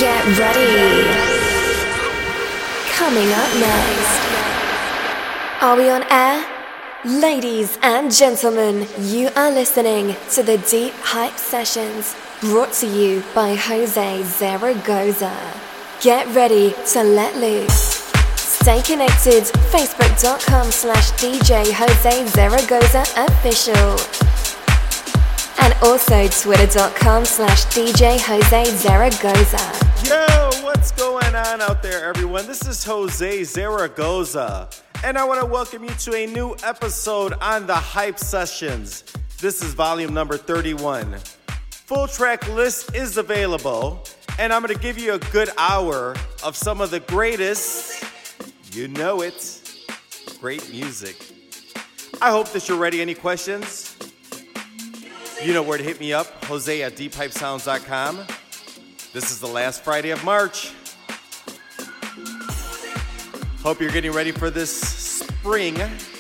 Get ready. Coming up next. Are we on air? Ladies and gentlemen, you are listening to the Deep Hype Sessions, brought to you by Jose Zaragoza. Get ready to let loose. Stay connected, facebook.com/DJ Jose Zaragoza official. And also twitter.com/DJ Jose Zaragoza. Yo, what's going on out there, everyone? This is Jose Zaragoza, and I want to welcome you to a new episode on the Hype Sessions. This is volume number 31. Full track list is available, and I'm going to give you a good hour of some of the greatest, you know it, great music. I hope that you're ready. Any questions? You know where to hit me up, Jose at deephypesounds.com. This is the last Friday of March. Hope you're getting ready for this spring.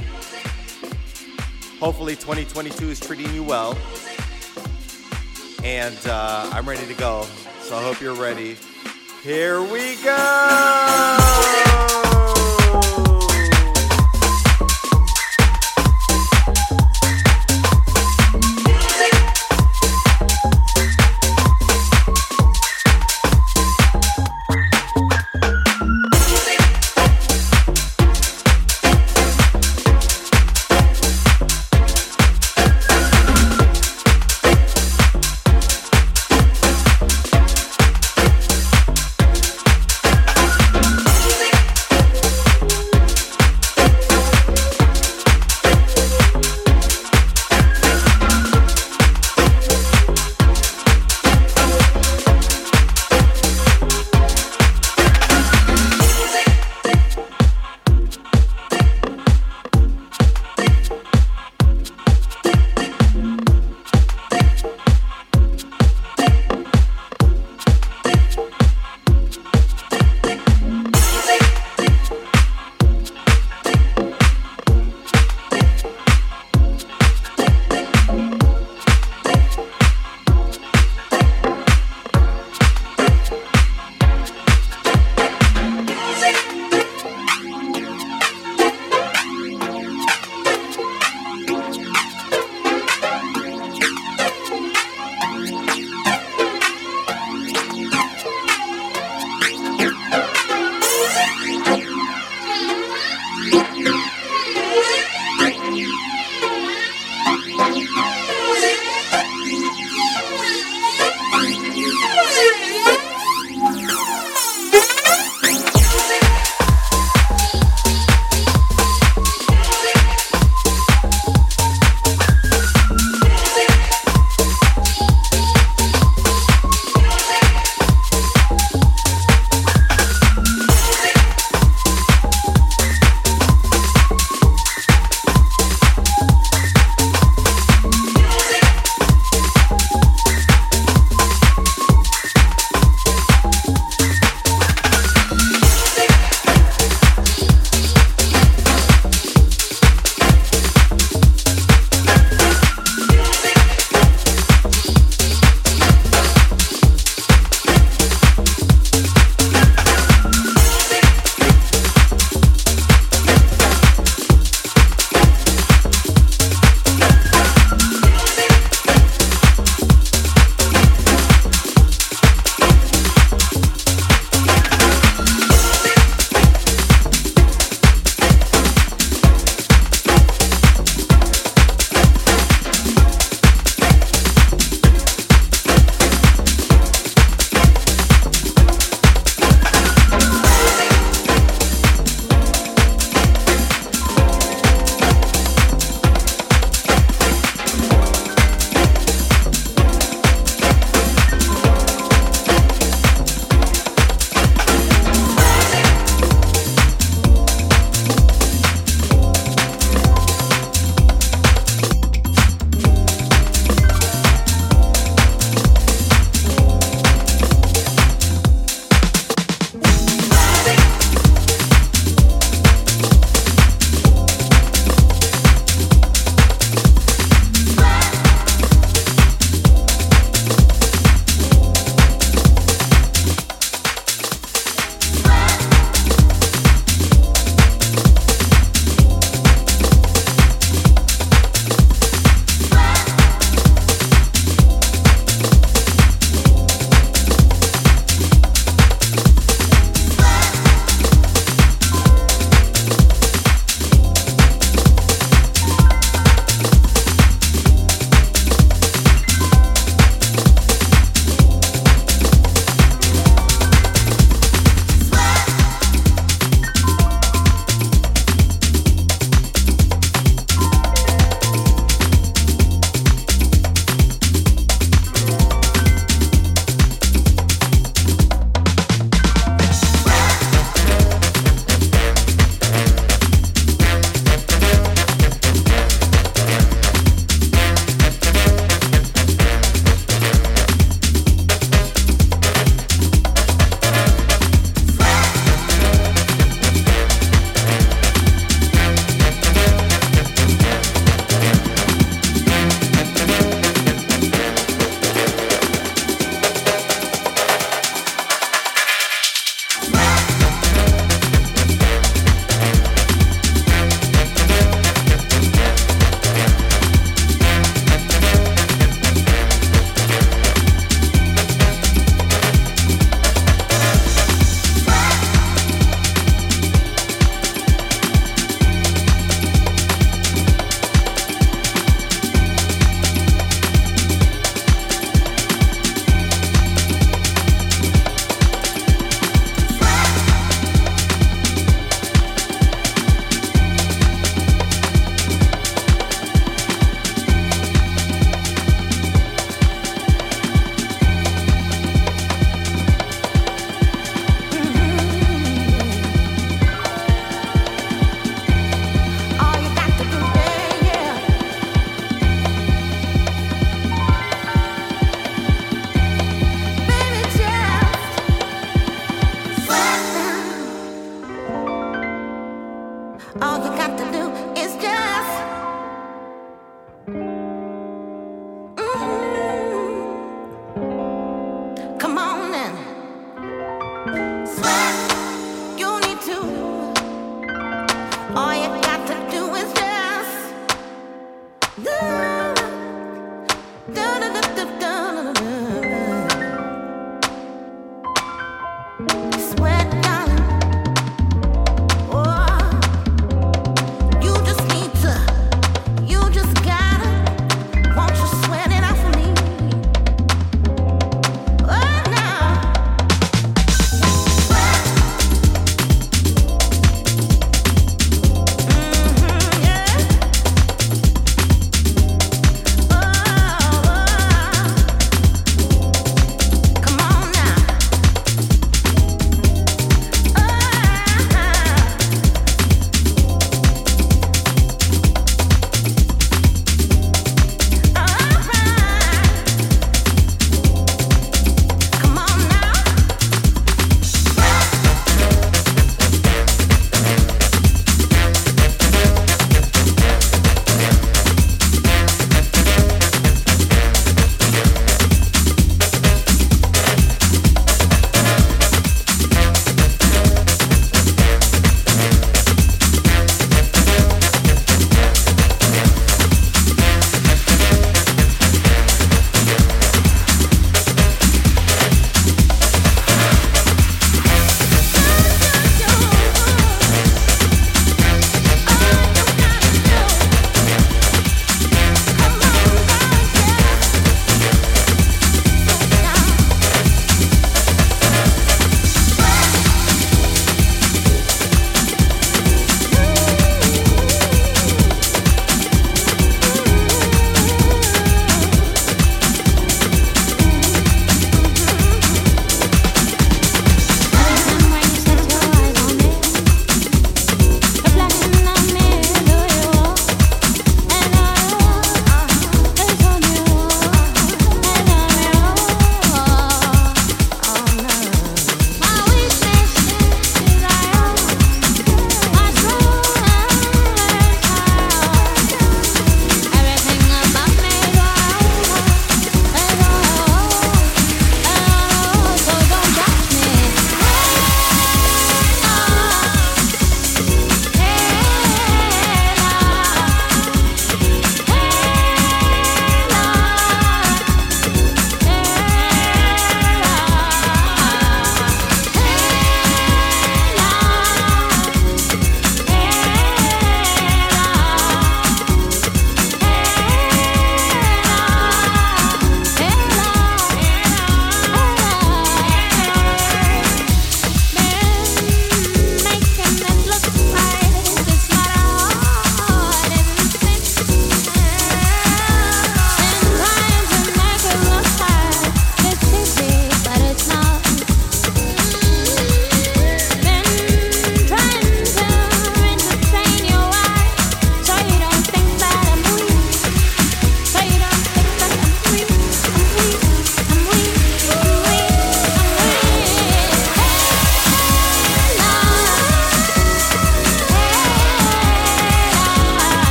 Hopefully 2022 is treating you well. And I'm ready to go, so I hope you're ready. Here we go!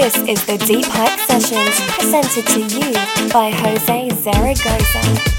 This is the Deep Hype Sessions, presented to you by Jose Zaragoza.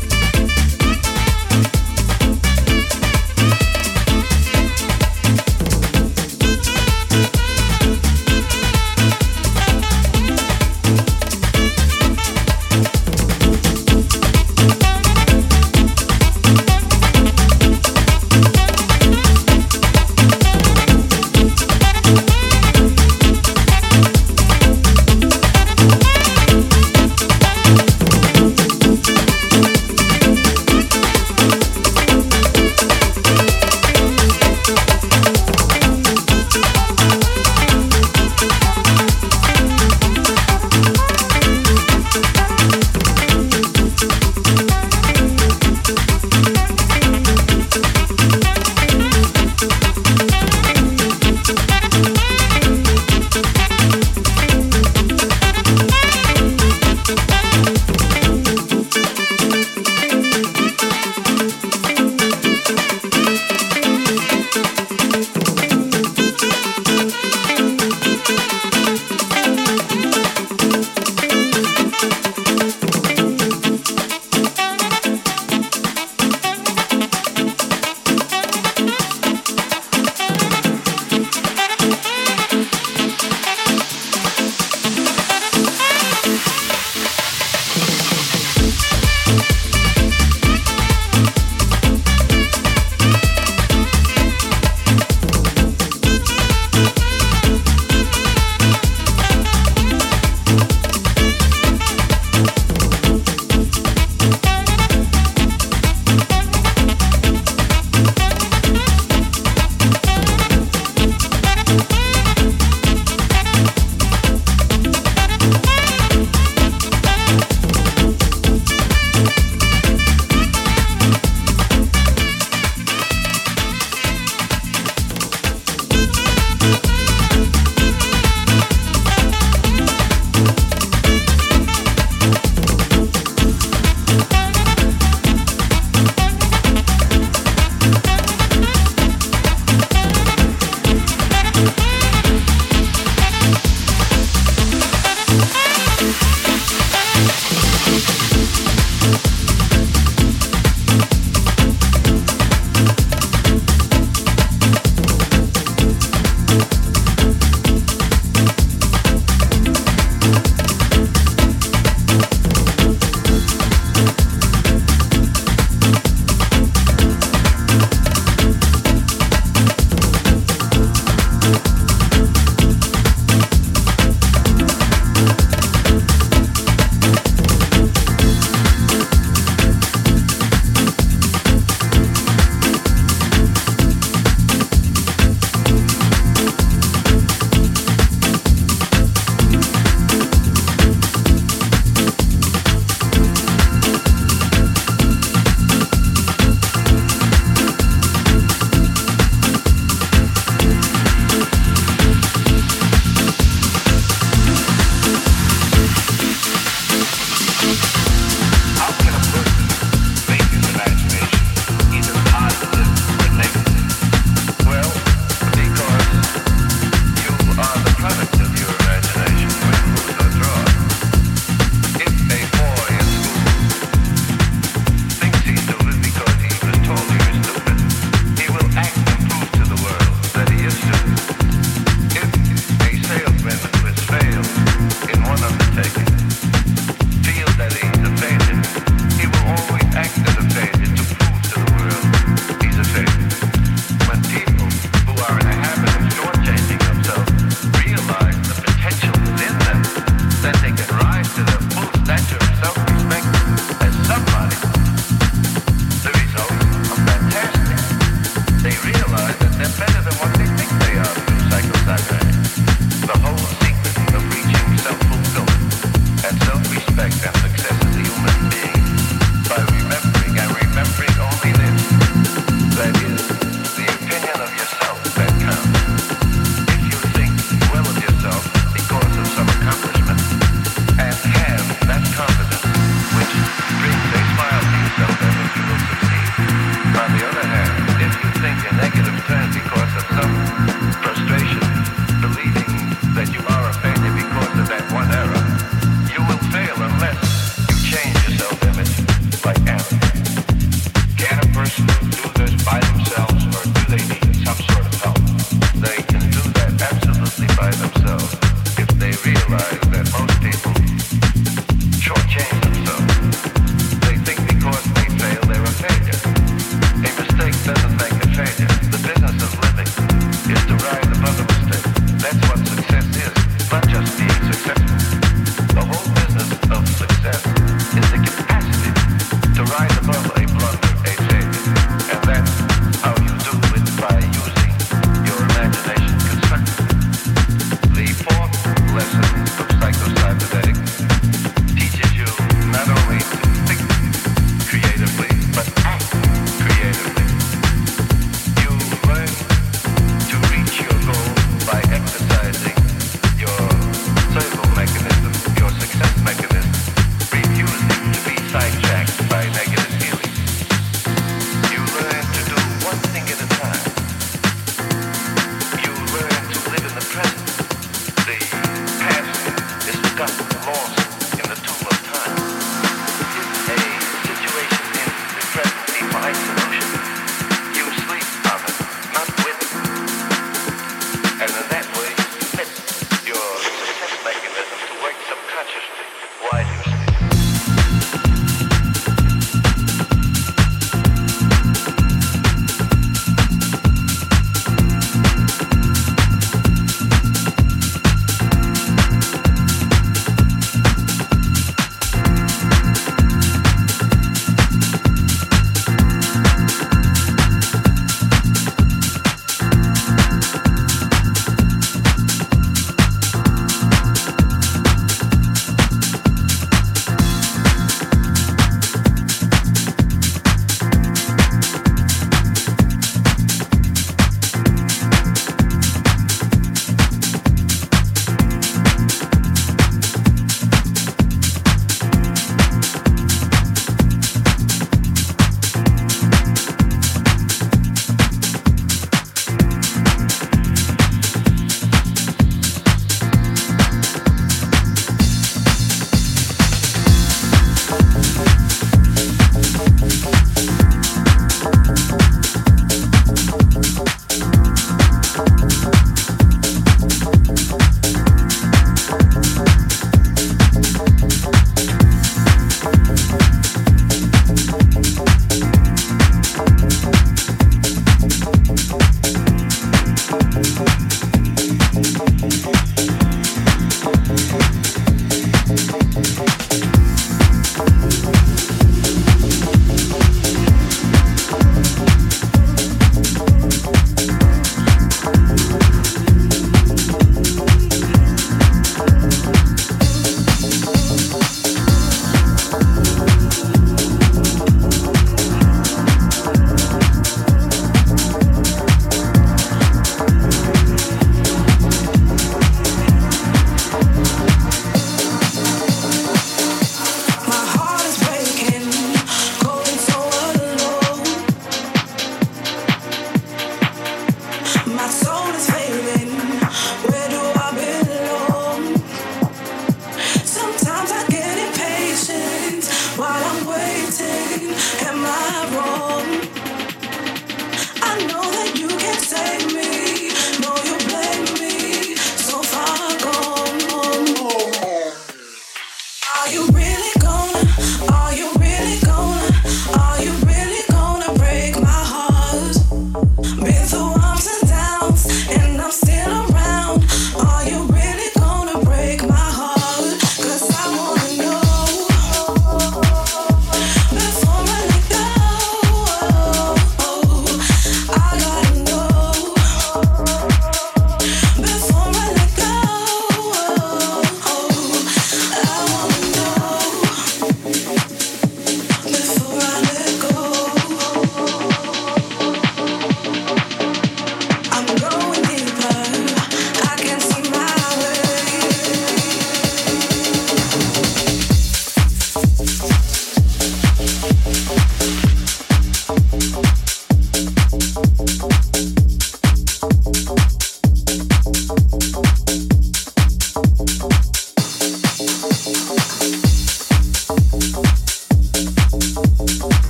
The whole business of success is the capacity to rise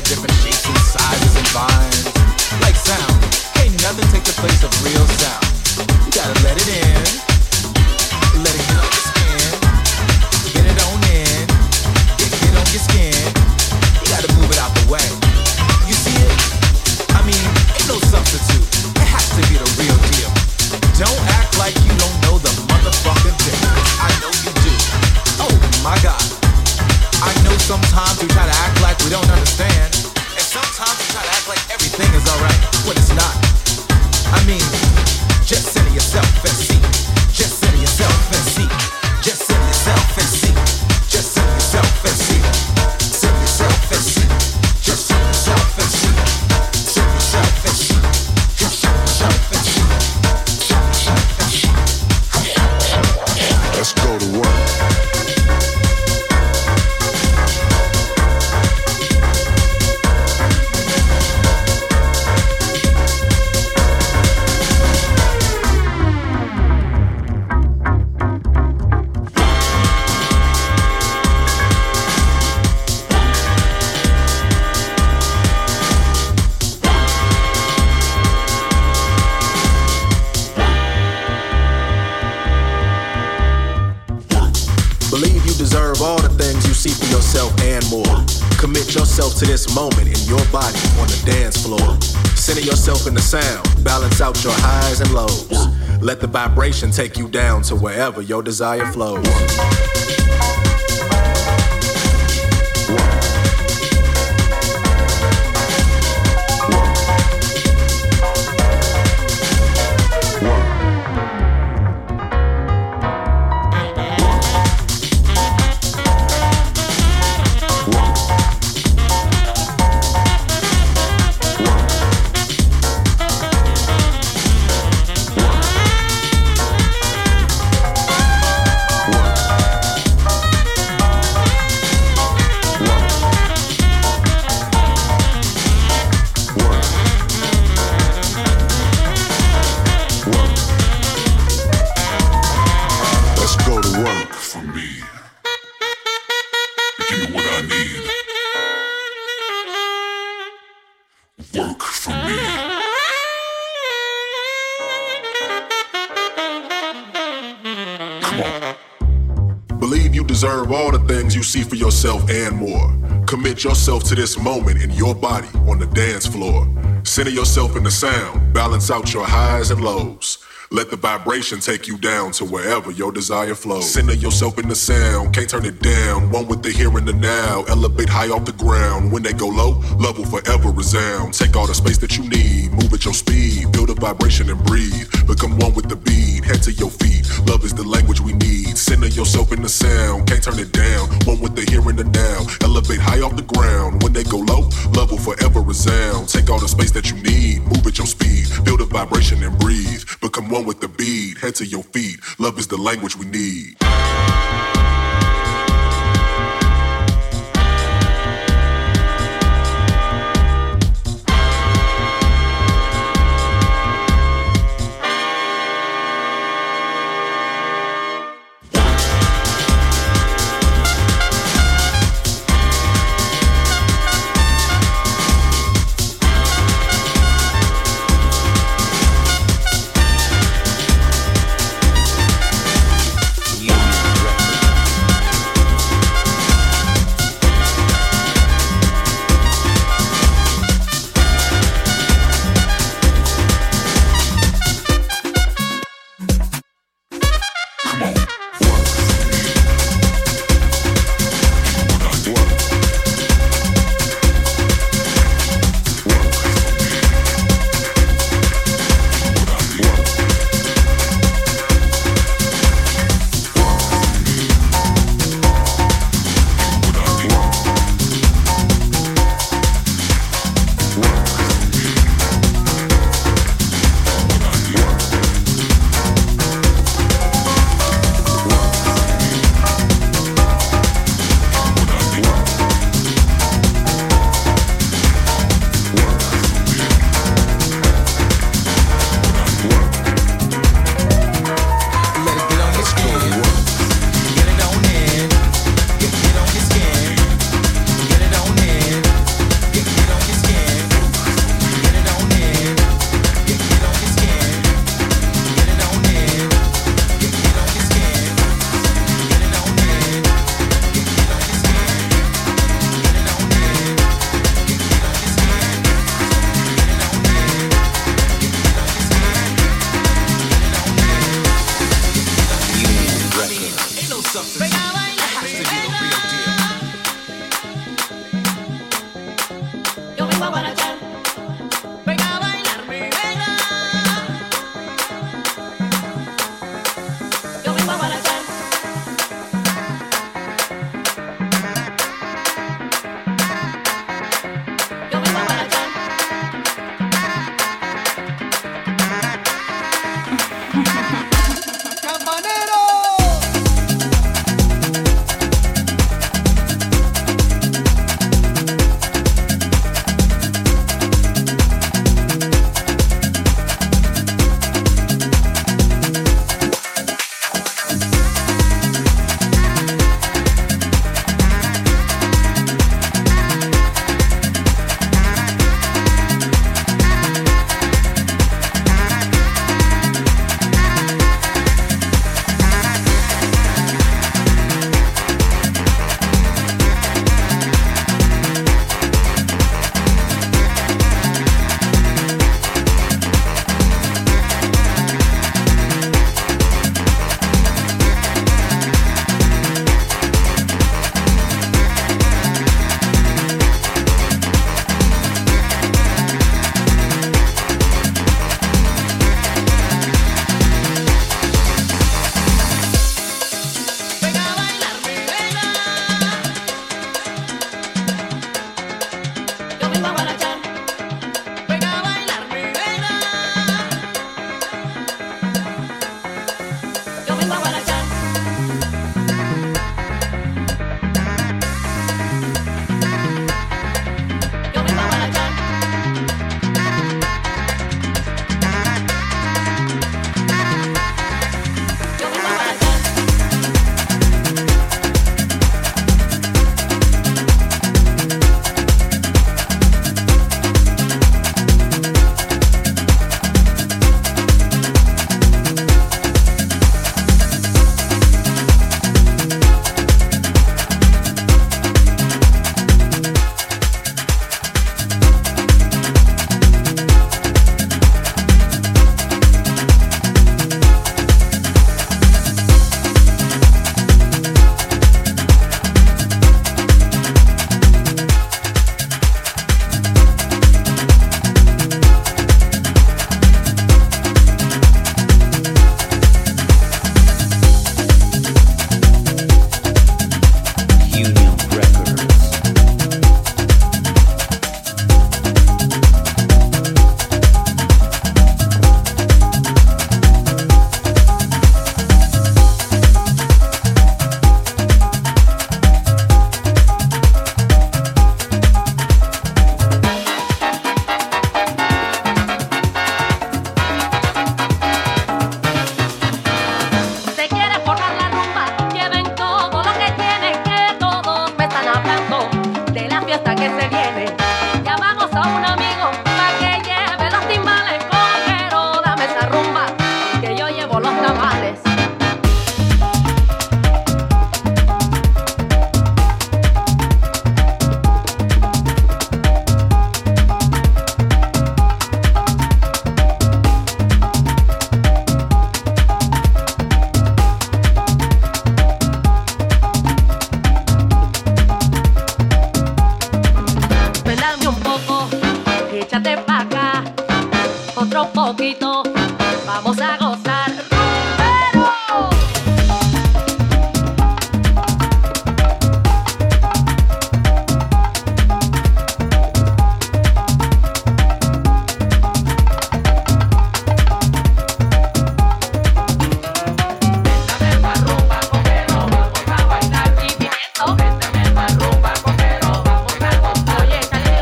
different shapes and sizes and vines. Like sound, can't nothing take the place of real sound. You gotta let it in, let it get on your skin, get it on in, get on your skin. You gotta move it out the way. You see it? I mean, ain't no substitute. It has to be the real deal. Don't act like you don't know the motherfucking difference. I know you do. Oh my God. I know sometimes we try to act like we don't understand, and sometimes we try to act like everything is alright when it's not. I mean, just center yourself and see. Just center yourself and see. Just center yourself and see. Just center yourself and see. Center yourself and see. Just center yourself and see. Center yourself and see. Just center yourself and see. Center yourself and see. Let's go to work. All the things you see for yourself and more. Commit yourself to this moment in your body on the dance floor. Center yourself in the sound. Balance out your highs and lows. Let the vibration take you down to wherever your desire flows. Deserve all the things you see for yourself and more. Commit yourself to this moment in your body on the dance floor. Center yourself in the sound. Balance out your highs and lows. Let the vibration take you down to wherever your desire flows. Center yourself in the sound, can't turn it down. One with the here and the now. Elevate high off the ground. When they go low, love will forever resound. Take all the space that you need, move at your speed. Feel the vibration and breathe. Become one with the beat, head to your feet. Love is the language we need. Center yourself in the sound, can't turn it down. One with the here and the now. Elevate high off the ground. When they go low, love will forever resound. Take all the space that you need, move at your speed. Feel the vibration and breathe. Become one with the beat, head to your feet. Love is the language we need. Yeah. substance. It has to be the real deal. Yo vengo a guarachar. Venga a bailar mi negra. Yo vengo a guarachar. Yo vengo a guarachar.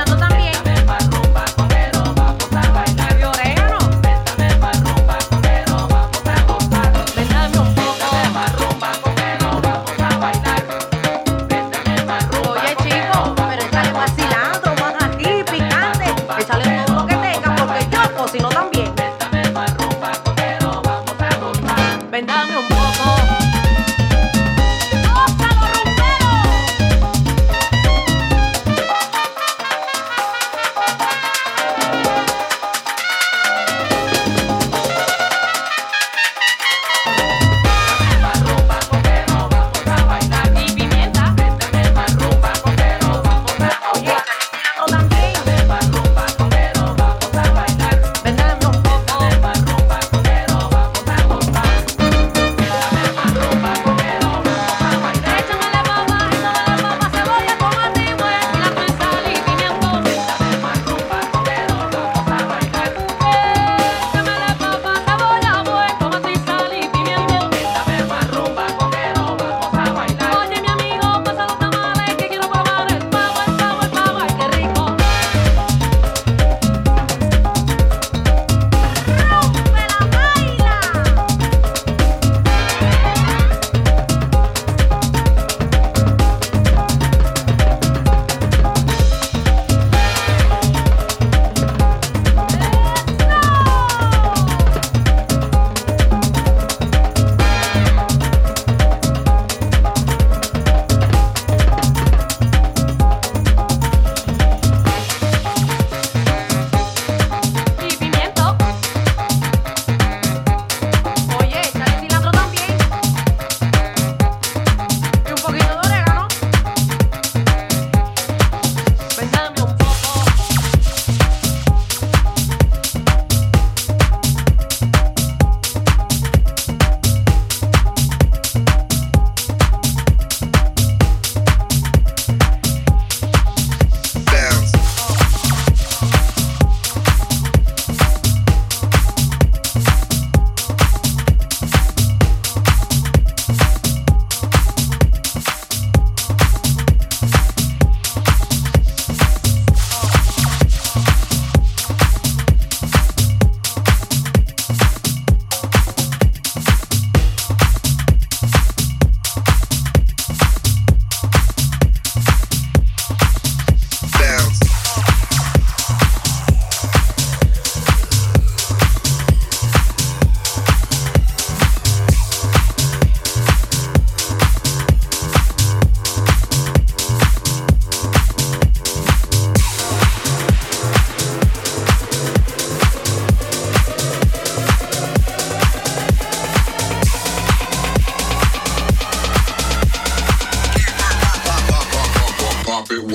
Orégano.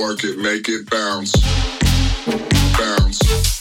work it, make it bounce. Bounce.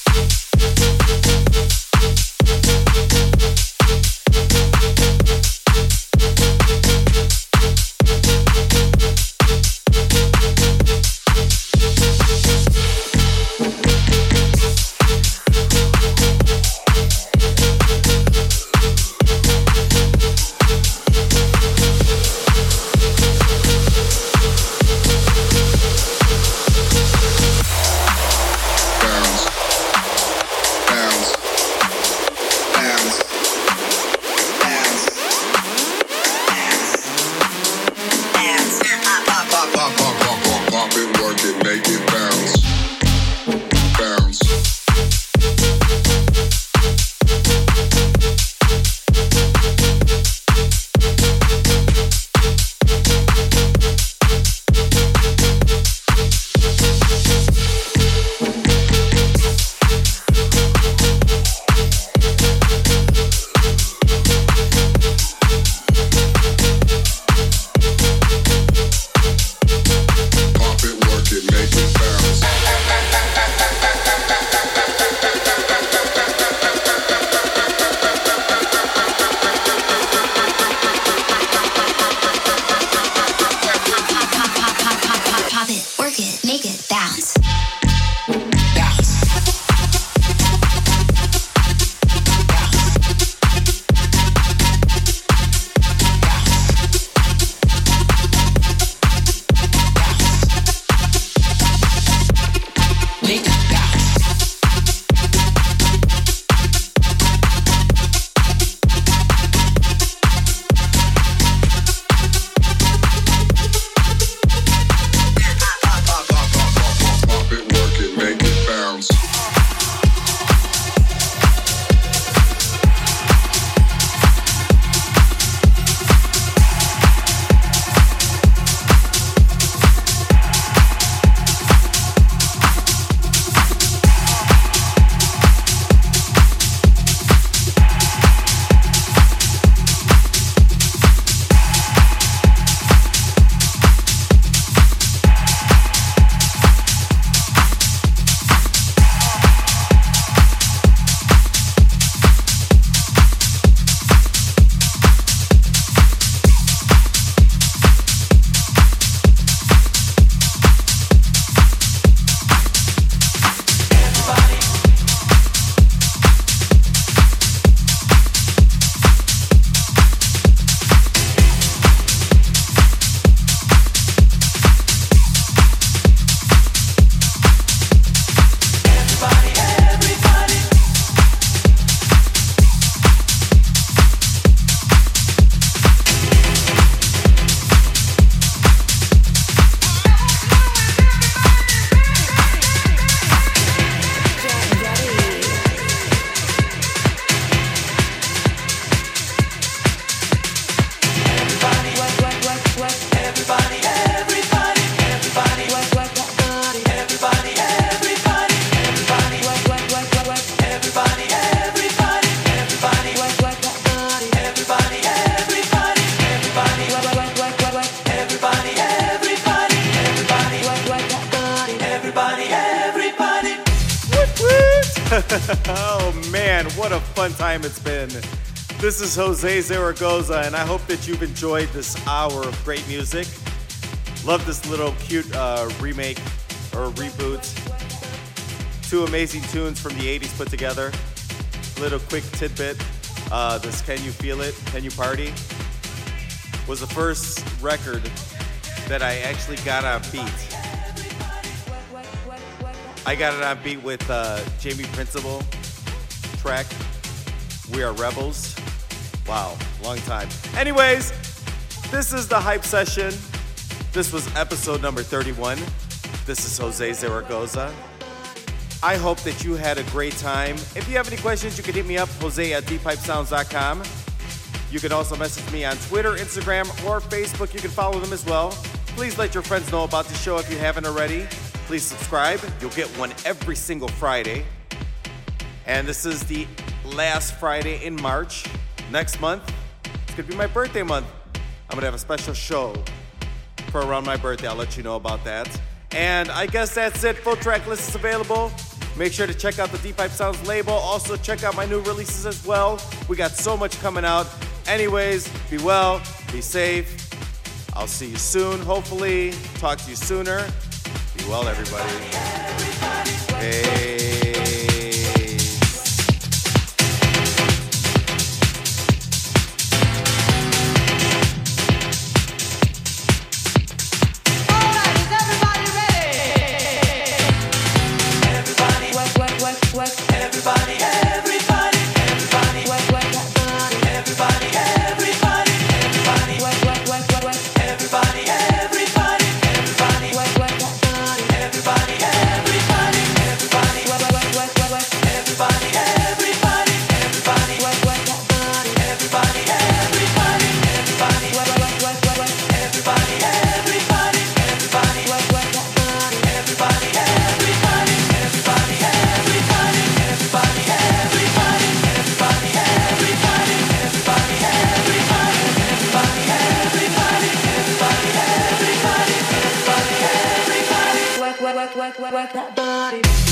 Oh man, what a fun time it's been. This is Jose Zaragoza, and I hope that you've enjoyed this hour of great music. Love this little cute remake or reboot. Two amazing tunes from the 80s put together. Little quick tidbit. This Can You Feel It, Can You Party was the first record that I actually got on beat. I got it on beat with Jamie Principle track, We Are Rebels. Wow, long time. Anyways, this is the Hype Session. This was episode number 31. This is Jose Zaragoza. I hope that you had a great time. If you have any questions, you can hit me up, Jose@deeppipesounds.com. You can also message me on Twitter, Instagram, or Facebook. You can follow them as well. Please let your friends know about the show if you haven't already. Please subscribe. You'll get one every single Friday. And this is the last Friday in March. Next month, it's going to be my birthday month. I'm going to have a special show for around my birthday. I'll let you know about that. And I guess that's it. Full track list is available. Make sure to check out the Deep Hype Sounds label. Also check out my new releases as well. We got so much coming out. Anyways, be well, be safe. I'll see you soon, hopefully. Talk to you sooner. Be well, everybody. Peace. Work that body.